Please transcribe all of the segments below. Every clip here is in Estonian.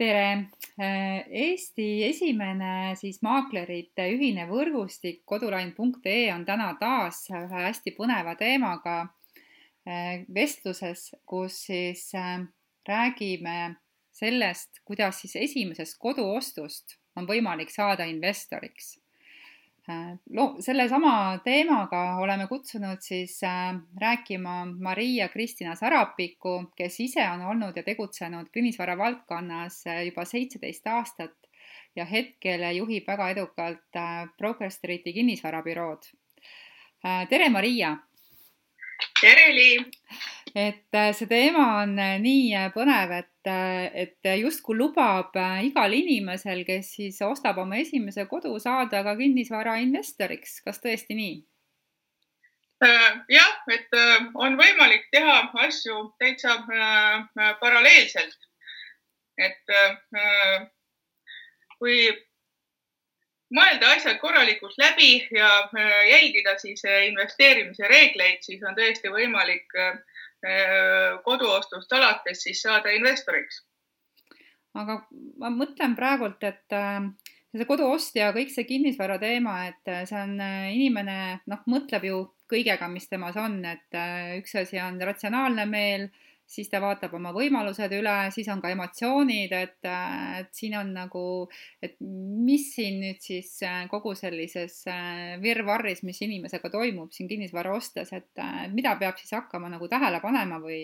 Tere! Eesti esimene maaklerite ühine võrgustik kodulain.ee on täna taas ühe hästi põneva teemaga vestluses, kus räägime sellest, kuidas esimesest koduostust on võimalik saada investoriks. Sellesama teemaga oleme kutsunud rääkima Maria-Kristina Sarapiku, kes ise on olnud ja tegutsenud kinnisvara valdkonnas juba 17 aastat ja hetkel juhib väga edukalt Broker Streeti kinnisvarabürood. Tere, Maria! Tere, Liim! See teema on nii põnev, et justkui lubab igal inimesel, kes ostab oma esimese kodu, saada ka kinnisvara investoriks. Kas tõesti nii? Jah, et on võimalik teha asju täitsa paralleelselt. Et kui mõelda asjad korralikult läbi ja jälgida investeerimise reegleid, siis on tõesti võimalik koduostust alates saada investoriks. Aga ma mõtlen praegult, et see koduost ja kõik see kinnisvara teema, et see on inimene, mõtleb ju kõigega, mis temas on, et üks asi on ratsionaalne meel, siis ta vaatab oma võimalused üle, siis on ka emotsioonid, et siin on et mis siin nüüd kogu sellises virvarris, mis inimesega toimub siin kinnisvara ostes, et mida peab hakkama tähele panema või?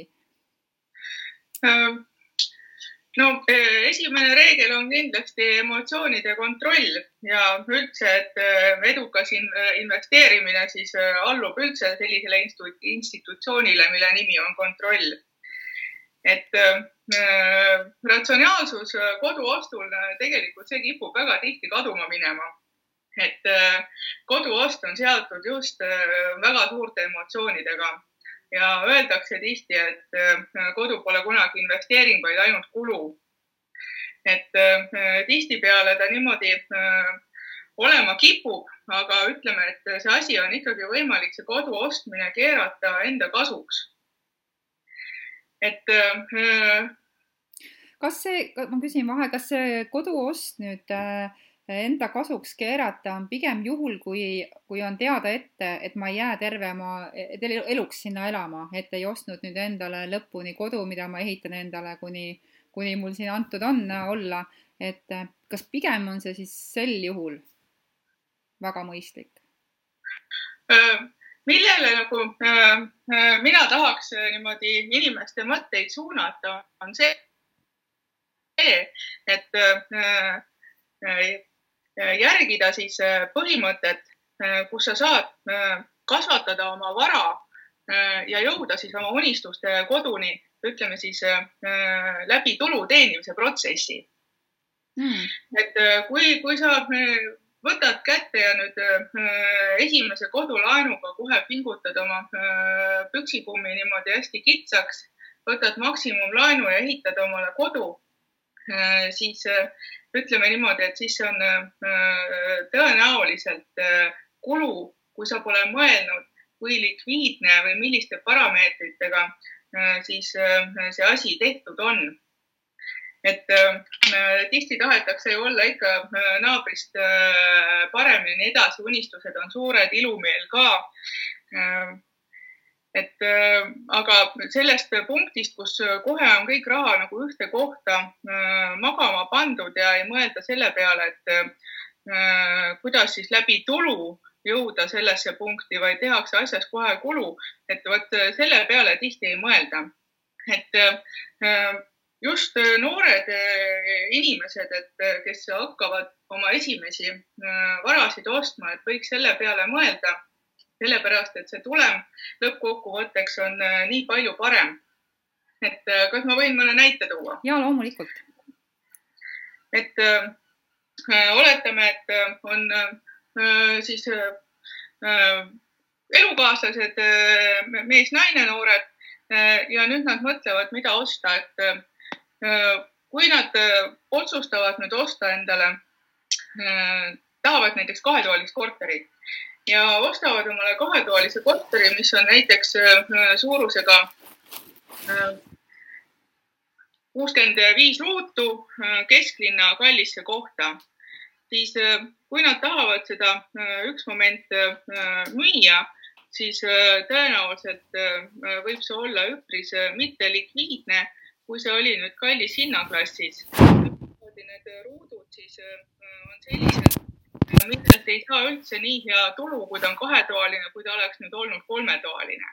Esimene reegel on kindlasti emotsioonide kontroll ja üldse, et edukas investeerimine allub üldse sellisele institutsioonile, mille nimi on kontroll. Et ratsionaalsus koduostul tegelikult see kipub väga tihti kaduma minema. Et koduost on seotud just väga suurte emotsioonidega ja öeldakse tihti, et kodu pole kunagi investeering, vaid ainult kulu. Et tihtipeale ta niimoodi olema kipub, aga ütleme, et see asi on ikkagi võimalik see kodu ostmine keerata enda kasuks. Et ma küsin vahe, kas see koduost nüüd enda kasuks keerata on pigem juhul, kui on teada ette, et ma ei jää terve oma eluks sinna elama, et ei ostnud nüüd endale lõpuni kodu, mida ma ehitan endale, kuni mul siin antud on olla, et kas pigem on see sel juhul väga mõistlik? Millele mina tahaks niimoodi inimeste mõtteid suunata, on see, et järgida põhimõtet, kus sa saad kasvatada oma vara ja jõuda oma unistuste koduni, ütleme läbi tulu teenimise protsessi. Et kui sa võtad kätte ja nüüd esimese kodulaenuga kohe pingutad oma püksikummi niimoodi hästi kitsaks, võtad maksimumlaenu ja ehitad omale kodu, siis ütleme niimoodi, et siis on tõenäoliselt kulu, kui sa pole mõelnud, kui likviidne või milliste parameetritega siis see asi tehtud on. Et tihti tahetakse ju olla ikka naabrist parem ja nii edasi, unistused on suured, ilumeel ka. Aga sellest punktist, kus kohe on kõik raha ühte kohta magama pandud ja ei mõelda selle peale, et kuidas läbi tulu jõuda sellesse punkti, vaid tehakse asjas kohe kulu, et selle peale tihti ei mõelda. Et just noored inimesed, kes hakkavad oma esimesi varasid ostma, et võiks selle peale mõelda, sellepärast, et see tulem lõppkokkuvõtteks on nii palju parem. Et kas ma võin mõne näite tuua? Jaa, loomulikult. Et oletame, et on elukaaslased, mees-naine noored ja nüüd nad mõtlevad, mida osta, et kui nad otsustavad nüüd osta endale, tahavad näiteks kahetoalist korterit ja ostavad omale kahetoalise korteri, mis on näiteks suurusega 65 ruutu kesklinna kallisse kohta, siis kui nad tahavad seda üks moment müüa, siis tõenäoliselt võib see olla üpris mitte likviidne, kui see oli nüüd kallis hinnaklassis. Need ruudud siis on sellised, millest ei saa üldse nii hea tulu, kui ta on kahetoaline, kui ta oleks nüüd olnud kolmetoaline.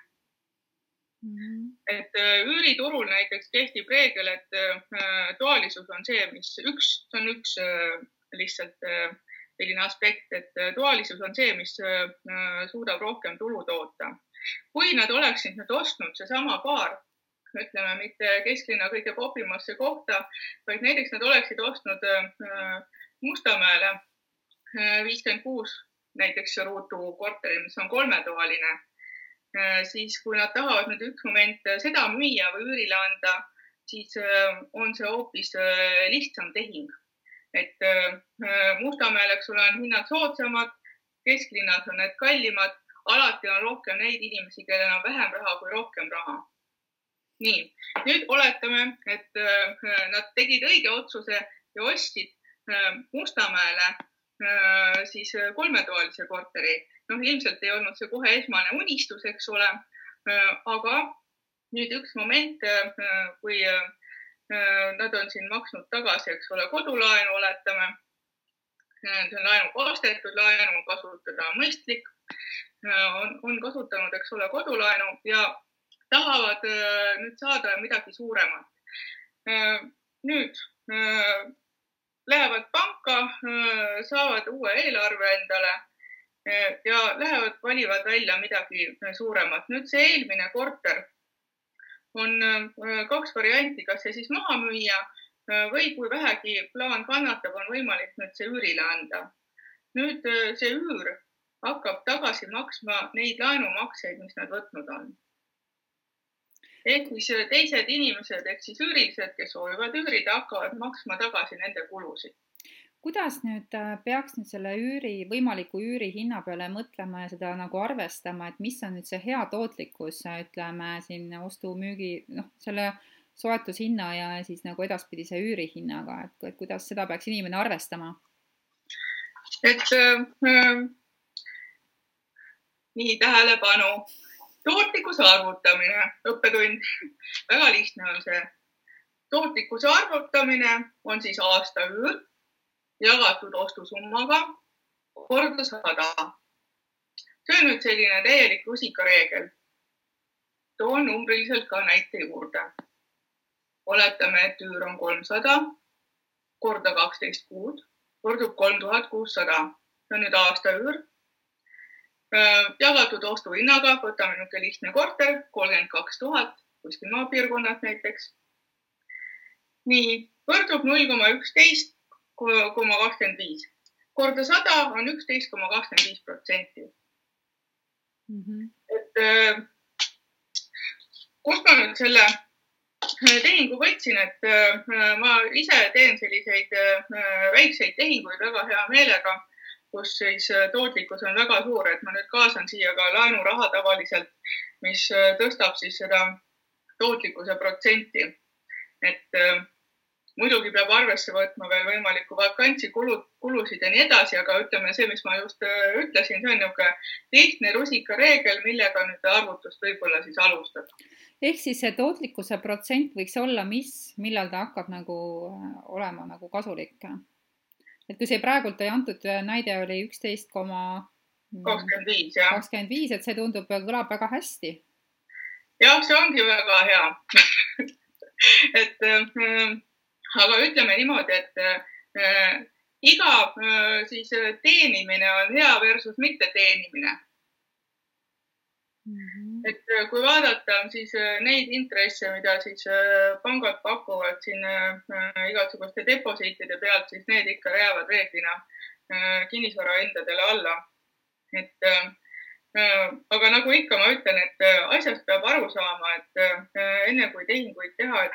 Et üüriturul näiteks kehtib reegel, et toalisus on see, see on üks lihtsalt selline aspekt, et toalisus on see, mis suudab rohkem tulu toota. Kui nad oleksid nüüd ostnud seesama paar, ütleme mitte kesklinna kõige popimasse kohta, vaid näiteks nad oleksid ostnud Mustamäele 56 näiteks ruutu korteri, mis on kolmetoaline, siis kui nad tahavad nüüd üks moment seda müüa või üürile anda, siis on see hoopis lihtsam tehing. Et Mustamäel, eks ole, on hinnad soodsamad, kesklinnas on need kallimad, alati on rohkem neid inimesi, kellel on vähem raha kui rohkem raha. Nii, nüüd oletame, et nad tegid õige otsuse ja ostsid Mustamäele siis kolmetoalise korteri. Ilmselt ei olnud see kohe esmane unistus, eks ole, aga nüüd üks moment, kui nad on siin maksnud tagasi, eks ole, kodulaenu, oletame, see on laenu kaastetud laenu, kasutada mõistlik, on kasutanud, eks ole, kodulaenu ja tahavad nüüd saada midagi suuremat. Nüüd lähevad panka, saavad uue eelarve endale ja lähevad, valivad välja midagi suuremat. Nüüd see eelmine korter on kaks varianti, kas see siis maha müüa või kui vähegi plaan kannatab, on võimalik nüüd see üürile anda. Nüüd see üür hakkab tagasi maksma neid laenumakseid, mis nad võtnud on. Ehk siis teised inimesed, ehk siis üürilised, kes soovivad üürida, hakkavad maksma tagasi nende kulusid. Kuidas nüüd peaks nüüd selle võimaliku üüri hinna peale mõtlema ja seda nagu arvestama, et mis on nüüd see hea tootlikkus, ütleme siin ostu-müügi, selle soetushinna ja siis nagu edaspidi see üürihinnaga, et kuidas seda peaks inimene arvestama? Et nii tähelepanu. Tootlikkuse arvutamine, õppetund, väga lihtne on see. Tootlikkuse arvutamine on siis aasta üür jagatud ostusummaga korda 100. See on nüüd selline täielik rusikareegel. Toon numbriliselt ka näite juurde. Oletame, et üür on 300 korda 12 kuud, kordub 3600. See on nüüd aasta üür. Jagatud ostuhinnaga, võtame nüüd lihtne korter, 32 000, kuskil maapiirkonnad näiteks. Nii, võrdub 0,11,25. Korda 100 on 11,25%. Et kust ma nüüd selle tehingu võtsin, et ma ise teen selliseid väikseid tehinguid väga hea meelega, kus siis tootlikkus on väga suur, et ma nüüd kaasan siia ka laenuraha tavaliselt, mis tõstab siis seda tootlikkuse protsenti. Et muidugi peab arvesse võtma veel võimalikku vakantsi kulusid ja nii edasi, aga ütleme see, mis ma just ütlesin, see on niisugune lihtne rusikareegel, millega nüüd arvutust võib-olla siis alustada. Ehk siis see tootlikkuse protsent võiks olla millal ta hakkab nagu olema nagu kasulik? Et kui see praegult ei antud näide oli 11,25, et see tundub, kõlab väga hästi. Jah, see ongi väga hea. Aga ütleme niimoodi, et iga siis teenimine on hea versus mitte teenimine. Et kui vaadata siis neid intresse, mida siis pangad pakuvad siin igasuguste deposiitide pealt, siis need ikka jäävad reeglina kinnisvara hindadele alla. Aga nagu ikka ma ütlen, et asjast peab aru saama, et enne kui tehinguid teha,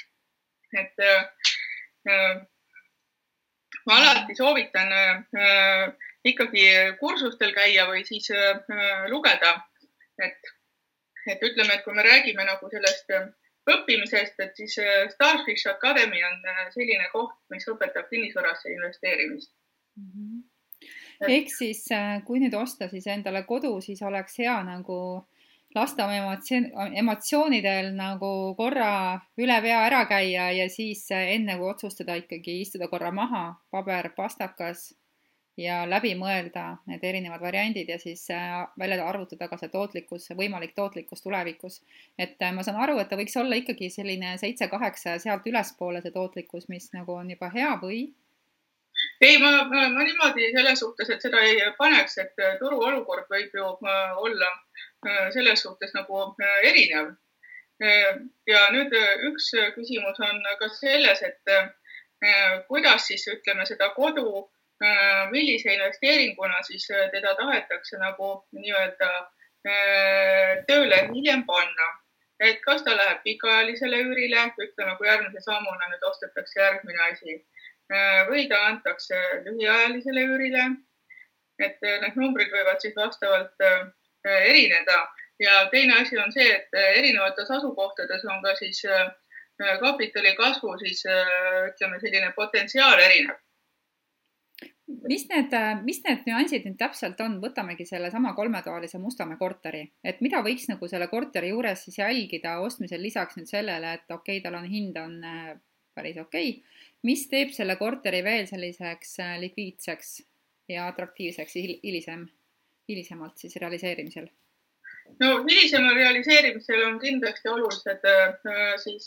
et ma alati soovitan ikkagi kursustel käia või siis lugeda, et ütleme, et kui me räägime nagu sellest õppimisest, et siis Starfish Academy on selline koht, mis õpetab kinnisvarasse investeerimist. Ehk siis, kui nüüd osta siis endale kodu, siis oleks hea nagu lasta oma emotsioonidel nagu korra üle pea ära käia ja siis enne kui otsustada ikkagi istuda korra maha, paber, pastakas ja läbi mõelda need erinevad variandid ja siis välja arvutada ka see tootlikkus, võimalik tootlikkus tulevikus. Et ma saan aru, et ta võiks olla ikkagi selline 7-8 ja sealt ülespoole see tootlikkus, mis nagu on juba hea või? Ei, ma niimoodi selles suhtes, et seda ei paneks, et turu olukord võib ju olla selles suhtes nagu erinev. Ja nüüd üks küsimus on ka selles, et kuidas siis ütleme seda kodu, millise investeeringuna siis teda tahetakse nagu nii-öelda tööle hiljem panna. Et kas ta läheb pikaajalisele üürile, ütleme, kui järgmise sammuna nüüd ostetakse järgmine asi, või ta antakse lühiajalisele üürile, et need numbrid võivad siis vastavalt erineda. Ja teine asi on see, et erinevates asukohtades on ka siis kapitali kasvu siis ütleme selline potentsiaal erinev. Mis need nüansid nüüd täpselt on? Võtamegi selle sama 3-toalise Mustamäe korteri. Et mida võiks nagu selle korteri juures siis jälgida ostmisel lisaks nüüd sellele, et okei, tal on hind on päris okei. Mis teeb selle korteri veel selliseks likviidseks ja atraktiivseks hilisemalt siis realiseerimisel? No hilisemal realiseerimisel on kindlasti olulised siis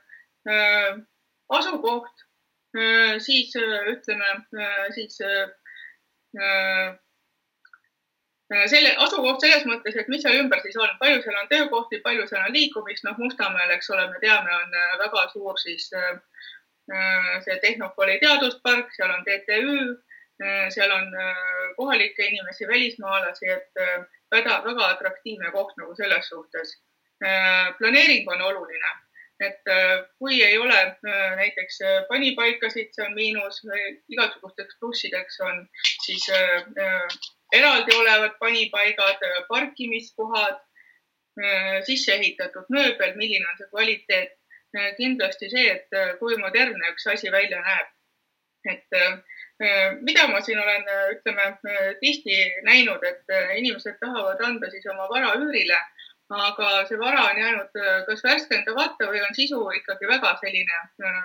asukoht, siis ütleme siis selle asukoht selles mõttes, et mis seal ümber siis on, palju seal on töökohti, palju seal on liikumist, Mustamäel, eks ole, me teame, on väga suur siis see Tehnopoli teaduspark, seal on TTÜ, seal on kohalikke inimesi, välismaalasi, et väga atraktiivne koht nagu selles suhtes. Planeering on oluline, et kui ei ole näiteks panipaikasid, see on miinus, igasugusteks plussideks on siis eraldi olevad panipaigad, parkimiskohad, sisse ehitatud mööbel, milline on see kvaliteet. Kindlasti see, et kui modernne üks asi välja näeb. Et mida ma siin olen, ütleme, tihti näinud, et inimesed tahavad anda siis oma vara üürile, aga see vara on jäänud kas värskendamata või on sisu ikkagi väga selline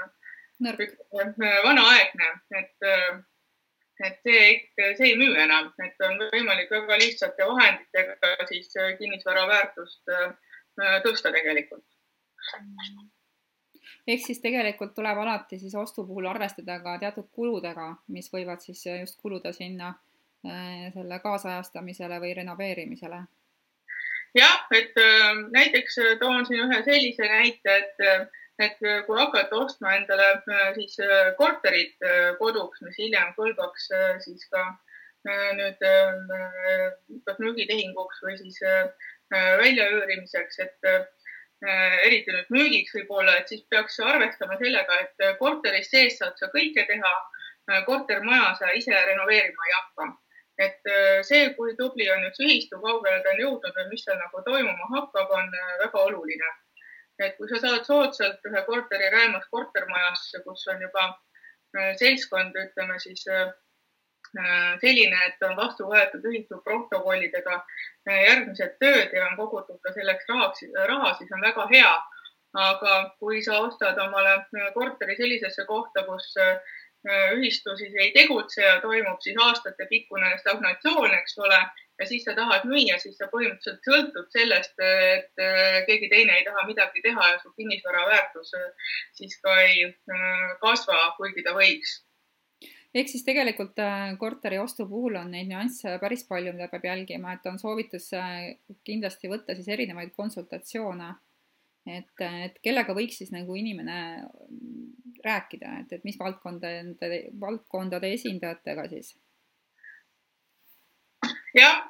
vanaaegne, et see ei müü enam, et on võimalik väga lihtsate vahenditega siis kinnisvara väärtust tõsta tegelikult. Ehk siis tegelikult tuleb alati siis ostu puhul arvestada ka teatud kuludega, mis võivad siis just kuluda sinna selle kaasajastamisele või renoveerimisele. Jah, et näiteks toon siin ühe sellise näite, et kui hakata ostma endale siis korterit koduks, mis hiljem kõlbaks siis ka nüüd kas müügitehinguks või siis väljaüürimiseks, et eriti nüüd müügiks võib-olla, et siis peaks arvestama sellega, et korteris sees saad sa kõike teha, kortermaja sa ise renoveerima ei hakka. Et see, kui tubli on üks ühistu, kaugele ta on jõudnud või mis seal nagu toimuma hakkab, on väga oluline. Et kui sa saad soodsalt ühe korteri räämas kortermajas, kus on juba seltskond, ütleme siis selline, et on vastu võetud ühistu protokollidega järgmised tööd ja on kogutud ka selleks raha, siis on väga hea. Aga kui sa ostad omale korteri sellisesse kohta, kus ühistu siis ei tegutse ja toimub siis aastate pikkune stagnatsioon, eks ole, ja siis sa tahad müüa, siis sa põhimõtteliselt sõltud sellest, et keegi teine ei taha midagi teha ja su kinnisvara väärtus siis ka ei kasva, kuigi ta võiks. Ehk siis tegelikult korteri ostu puhul on neid nüansse päris palju, mida peab jälgima, et on soovitus kindlasti võtta siis erinevaid konsultatsioone, et kellega võiks siis nagu inimene rääkida, et mis valdkondade esindajatega siis? Jah,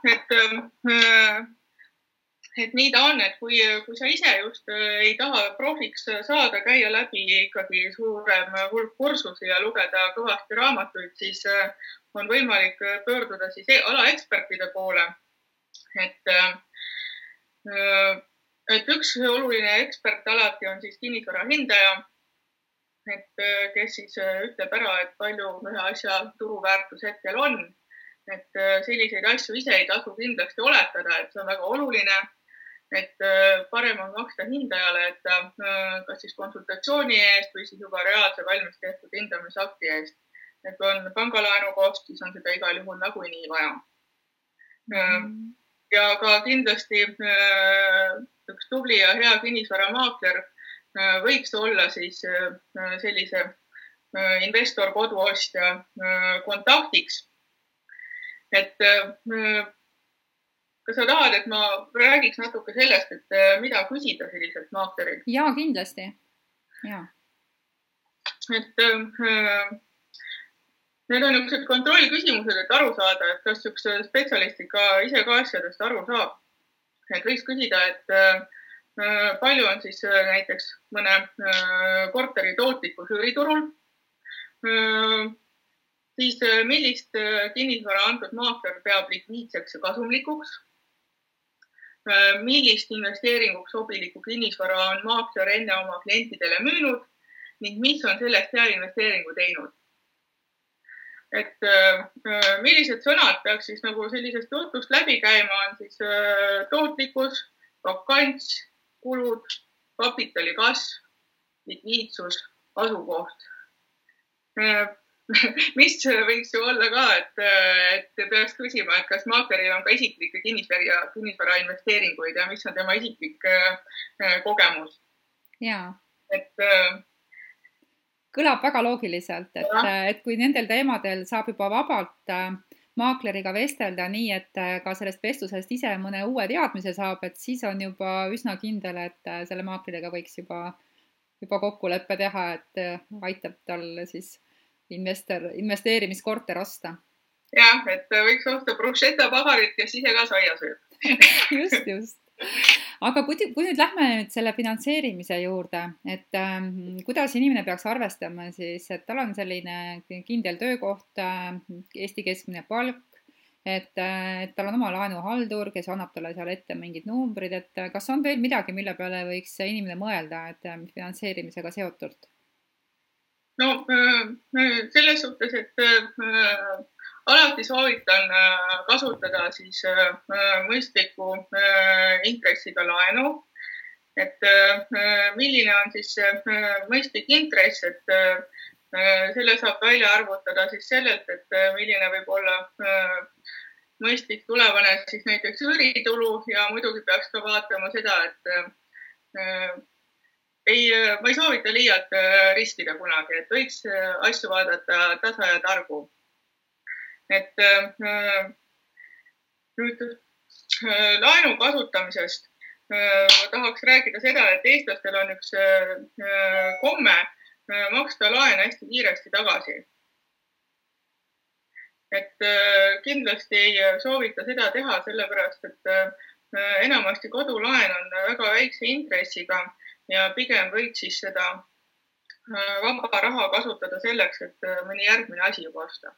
et nii ta on, et kui sa ise just ei taha profiks saada, käia läbi ikkagi suurem hulk kursusi ja lugeda kõvasti raamatuid, siis on võimalik pöörduda siis alaekspertide poole. Et et üks oluline ekspert alati on siis kinnisvara hindaja, et kes siis ütleb ära, et palju ühe asja turuväärtus hetkel on. Et selliseid asju ise ei tasu kindlasti oletada, et see on väga oluline, et parem on maksta hindajale, et ta kas siis konsultatsiooni eest või siis juba reaalse valmis tehtud hindamisakti eest. Et kui on pangalaenu koht, siis on seda igal juhul nagunii vaja. Ja ka kindlasti üks tubli ja hea kinnisvaramaakler võiks olla siis sellise investor koduostja kontaktiks. Et kas sa tahad, et ma räägiks natuke sellest, et mida küsida selliselt maaklerilt? Jaa, kindlasti. Jaa. Et need on niisugused kontrollküsimused, et aru saada, et kas üks spetsialist ikka ise ka asjadest aru saab. Et võiks küsida, et palju on siis näiteks mõne korteri tootlikkus üüriturul, siis millist kinnisvara antud maakler peab likviidseks ja kasumlikuks, millist investeeringuks sobiliku kinnisvara on maakler enne oma klientidele müünud ning mis on sellest hea investeeringu teinud. Et millised sõnad peaks siis nagu sellisest jutust läbi käima on siis tootlikkus, vakants, kulud, kapitali kasv, likviidsus, asukoht. Mis võiks ju olla ka, et peaks küsima, et kas maakleril on ka isiklikke kinnisvara investeeringuid ja mis on tema isiklik kogemus. Jaa. Et kõlab väga loogiliselt, et kui nendel teemadel saab juba vabalt maakleriga vestelda nii, et ka sellest vestlusest ise mõne uue teadmise saab, et siis on juba üsna kindel, et selle maakleriga võiks juba kokkuleppe teha, et aitab tal siis investeerimiskorter osta. Jah, et võiks osta bruschetta pagarit, kes ise ka saia sööb. Just. Aga kui nüüd lähme nüüd selle finantseerimise juurde, et kuidas inimene peaks arvestama siis, et tal on selline kindel töökoht, Eesti keskmine palk, et tal on oma laenuhaldur, kes annab talle seal ette mingid numbrid, et kas on veel midagi, mille peale võiks inimene mõelda, et finantseerimisega seotult? No selles suhtes, et alati soovitan kasutada siis mõistliku intressiga laenu, et milline on siis mõistlik intress, et selle saab välja arvutada siis sellelt, et milline võib olla mõistlik tulevane siis näiteks üüritulu ja muidugi peaks ka vaatama seda, et ma ei soovita liialt riskida kunagi, et võiks asju vaadata tasa ja targu. Et nüüd laenu kasutamisest tahaks rääkida seda, et eestlastel on üks komme maksta laen hästi kiiresti tagasi. Et kindlasti ei soovita seda teha, sellepärast, et enamasti kodulaen on väga väikse intressiga ja pigem võiks siis seda vaba raha kasutada selleks, et mõni järgmine asi juba osta.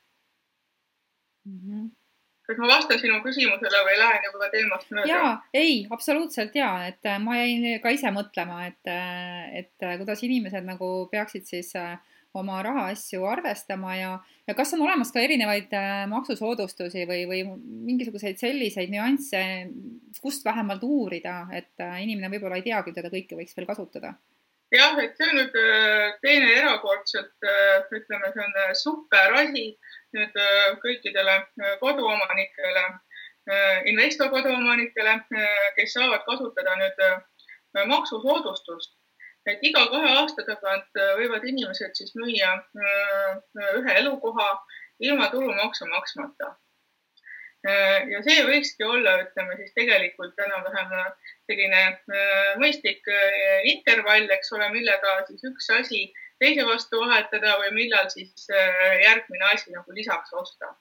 Kas ma vastan sinu küsimusele või lähen juba teemast mööda? Jaa, ei, absoluutselt jaa, et ma jäin ka ise mõtlema, et kuidas inimesed nagu peaksid siis oma rahaasju arvestama ja kas on olemas ka erinevaid maksusoodustusi või mingisuguseid selliseid nüansse, kust vähemalt uurida, et inimene võib-olla ei teagi, mida ta kõike võiks veel kasutada? Jah, et see on nüüd teine erakordselt, ütleme, see on super asi nüüd kõikidele koduomanikele, investorkoduomanikele, kes saavad kasutada nüüd maksusoodustust. Et iga 2 aasta tagant võivad inimesed siis müüa ühe elukoha ilma tulumaksu maksmata. Ja see võikski olla, ütleme siis tegelikult enam-vähem selline mõistlik intervall, eks ole, millega siis üks asi teise vastu vahetada või millal siis järgmine asi nagu lisaks osta.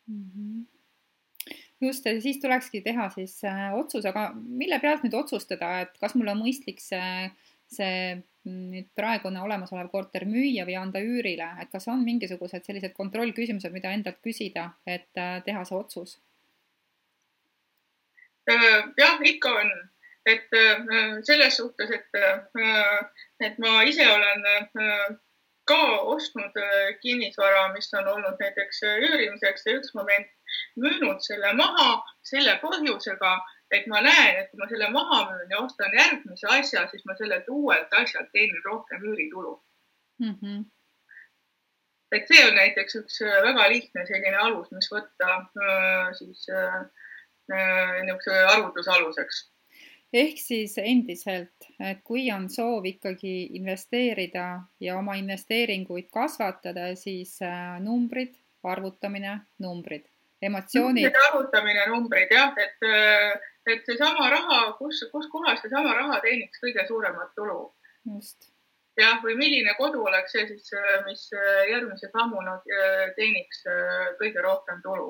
Just, siis tulekski teha siis otsus, aga mille pealt nüüd otsustada, et kas mul on mõistlik see nüüd praegune olemasolev korter müüa või anda üürile, et kas on mingisugused sellised kontrollküsimused, mida endalt küsida, et teha see otsus? Jah, ikka on. et selles suhtes, et ma ise olen ka ostnud kinnisvara, mis on olnud näiteks üürimiseks ja üks moment müünud selle maha selle põhjusega, et ma näen, et kui ma selle maha müün ja ostan järgmise asja, siis ma sellelt uuelt asjalt teenin rohkem üüritulu. Et see on näiteks üks väga lihtne selline alus, mis võtta siis niisuguse arvutusaluseks. Ehk siis endiselt, et kui on soov ikkagi investeerida ja oma investeeringuid kasvatada, siis numbrid, arvutamine, numbrid, emotsioonid. Arvutamine, numbrid, jah, et seesama raha, kus kohas seesama raha teeniks kõige suuremat tulu. Just. Jah, või milline kodu oleks see siis, mis järgmise sammuna teeniks kõige rohkem tulu.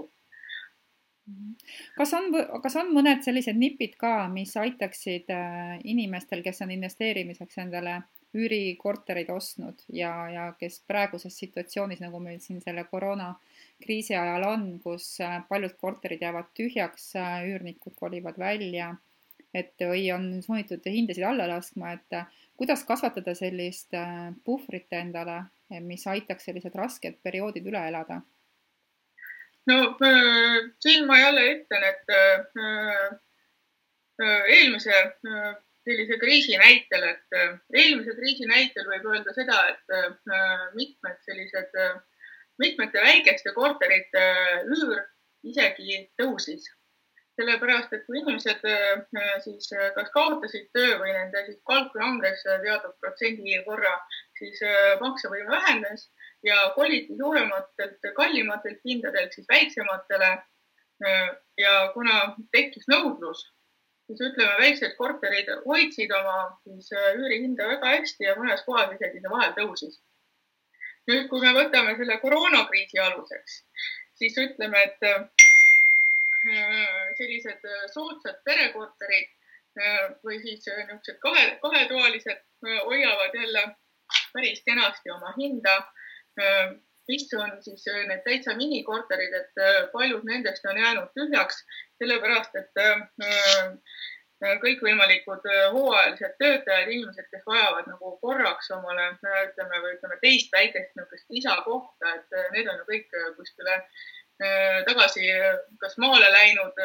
Kas on mõned sellised nipid ka, mis aitaksid inimestel, kes on investeerimiseks endale üürikorterid ostnud ja kes praeguses situatsioonis, nagu meil siin selle koroonakriisi ajal on, kus paljud korterid jäävad tühjaks, üürnikud kolivad välja, või on sunnitud hindasid alla laskma, et kuidas kasvatada sellist puhvrit endale, mis aitaks sellised rasked perioodid üle elada? No siin ma jälle ütlen, et eelmise sellise kriisi näitel, võib öelda seda, et mitmete väikeste korterite üür isegi tõusis. Sellepärast, et kui inimesed siis kas kaotasid töö või nende siis palk langes teatud protsendi võrra, siis maksevõime vähenes ja koliti suurematelt, kallimatelt hindadelt siis väiksematele. Ja kuna tekkis nõudlus, siis ütleme, väiksed korterid hoidsid oma siis üürihinda väga hästi ja mõnes kohas isegi see vahel tõusis. Nüüd, kui me võtame selle koroonakriisi aluseks, siis ütleme, et sellised soodsad perekorterid või siis niisugused kahetoalised hoiavad jälle päris kenasti oma hinda. Mis on siis need täitsa minikorterid, et paljud nendest on jäänud tühjaks, sellepärast, et kõikvõimalikud hooajalised töötajad, inimesed, kes vajavad nagu korraks omale, ütleme teist väikest lisakohta, et need on ju kõik kuskile tagasi kas maale läinud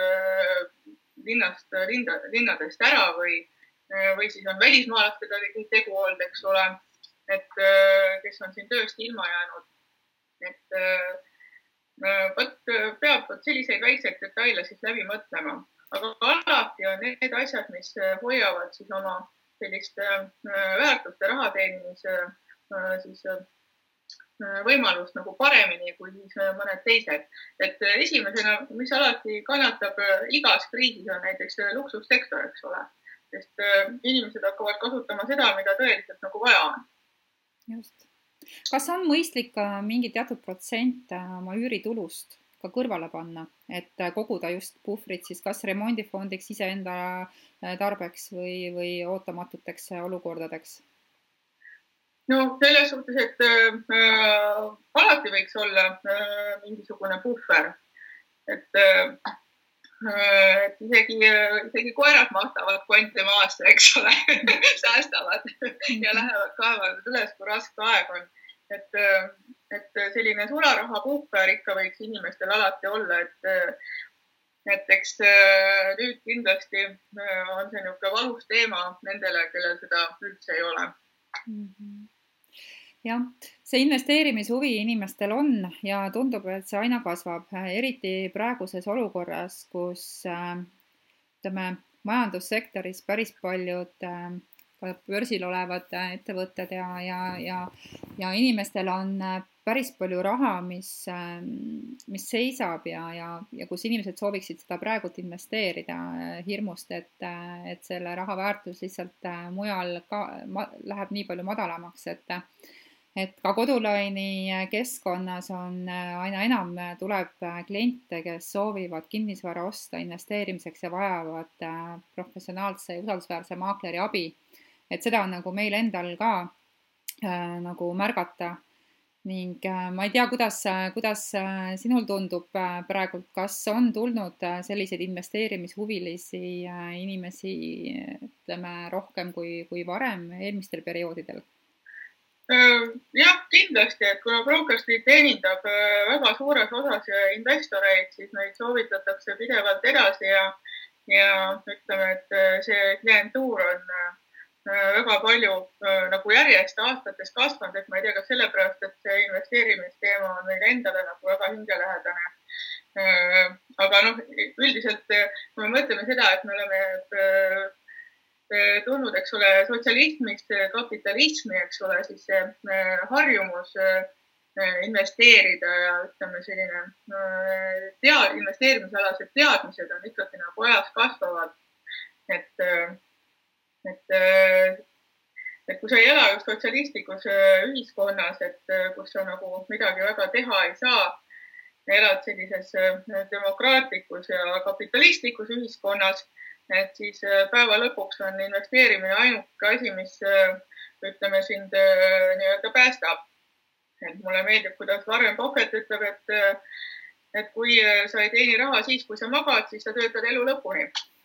linnadest ära või siis on välismaalastega tegu olnud, eks ole, et kes on siin tööst ilma jäänud. Et peab selliseid väikseid detaile siis läbi mõtlema. Aga alati on need asjad, mis hoiavad siis oma sellist väärtuste raha teenimise siis võimalust nagu paremini kui siis mõned teised. Et esimesena, mis alati kannatab igas kriisis, on näiteks luksussektor, eks ole. Sest inimesed hakkavad kasutama seda, mida tõeliselt nagu vaja on. Just. Kas on mõistlik ka mingi teatud protsent oma üüritulust ka kõrvale panna, et koguda just puhvrit siis kas remondifondiks iseenda tarbeks või ootamatuteks olukordadeks? No selles suhtes, et alati võiks olla mingisugune puhver. Et isegi koerad mahtavad konti maasse, eks ole, säästavad ja lähevad kaevavad üles, kui raske aeg on. Et selline sularaha puhver ikka võiks inimestel alati olla, et näiteks nüüd kindlasti on see niisugune valus teema nendele, kellel seda üldse ei ole. Jah, see investeerimishuvi inimestel on ja tundub, et see aina kasvab, eriti praeguses olukorras, kus majandussektoris päris paljud börsil olevad ettevõtted ja inimestel on päris palju raha, mis seisab ja kus inimesed sooviksid seda praegult investeerida hirmust, et selle raha väärtus lihtsalt mujal ka läheb nii palju madalamaks, et ka kodulaini keskkonnas on aina enam tuleb kliente, kes soovivad kinnisvara osta investeerimiseks ja vajavad professionaalse ja usaldusväärse maakleri abi. Et seda on nagu meil endal ka nagu märgata. ning ma ei tea, kuidas sinul tundub praegu, kas on tulnud selliseid investeerimishuvilisi inimesi, ütleme, rohkem kui varem eelmistel perioodidel? Jah, kindlasti, et kuna Brokers Street teenindab väga suures osas investoreid, siis neid soovitatakse pidevalt edasi ja ütleme, et see klientuur on väga palju nagu järjest aastates kasvanud, et ma ei tea, kas sellepärast, et see investeerimisteema on meile endale nagu väga hingelähedane. Aga üldiselt, kui me mõtleme seda, et me oleme tulnud, eks ole, sotsialismist kapitalismi, eks ole, siis see harjumus investeerida ja ütleme selline investeerimisalased teadmised on ikkagi nagu ajas kasvavad. Et kui sa ei ela just sotsialistlikus ühiskonnas, et kus sa nagu midagi väga teha ei saa, elad sellises demokraatlikus ja kapitalistlikus ühiskonnas, et siis päeva lõpuks on investeerimine ainuke asi, mis ütleme sind nii-öelda päästab. Et mulle meeldib, kuidas Warren Buffett ütleb, et kui sa ei teeni raha siis, kui sa magad, siis sa töötad elu lõpuni.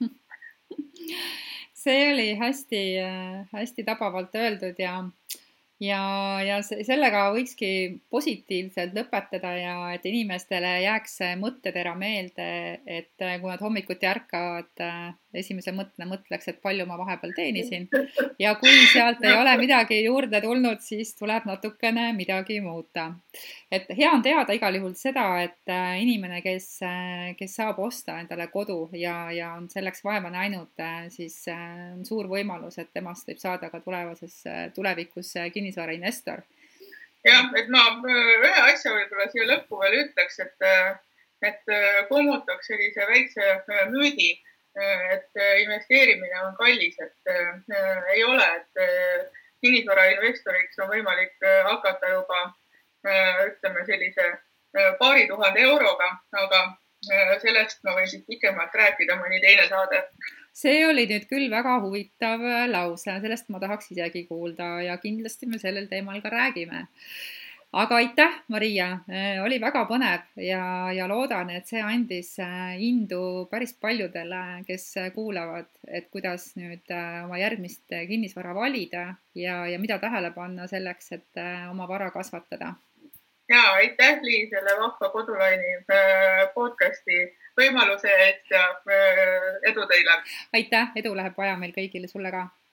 See oli hästi tabavalt öeldud ja sellega võikski positiivselt lõpetada ja et inimestele jääks see mõttetera meelde, et kui nad hommikuti ärkavad, esimese mõtleks, et palju ma vahepeal teenisin ja kui sealt ei ole midagi juurde tulnud, siis tuleb natukene midagi muuta. Et hea on teada igal juhul seda, et inimene, kes saab osta endale kodu ja on selleks vaeva näinud, siis on suur võimalus, et temast võib saada ka tulevikus kinnisvarainvestor. Jah, et ma ühe asja võib-olla siia lõppu veel ütleks, et kummutaks sellise väikse müüdi, et investeerimine on kallis, et ei ole, et kinnisvarainvestoriks on võimalik hakata juba ütleme sellise paari tuhande euroga, aga sellest ma võin siis pikemalt rääkida mõni teine saade. See oli nüüd küll väga huvitav lause, sellest ma tahaks isegi kuulda ja kindlasti me sellel teemal ka räägime. Aga aitäh, Maria, oli väga põnev ja loodan, et see andis indu päris paljudele, kes kuulavad, et kuidas nüüd oma järgmist kinnisvara valida ja mida tähele panna selleks, et oma vara kasvatada. Ja, aitäh, Liis, selle Vahva Kodulaini podcasti võimaluse eest ja edu teile. Aitäh, edu läheb vaja meil kõigile, sulle ka.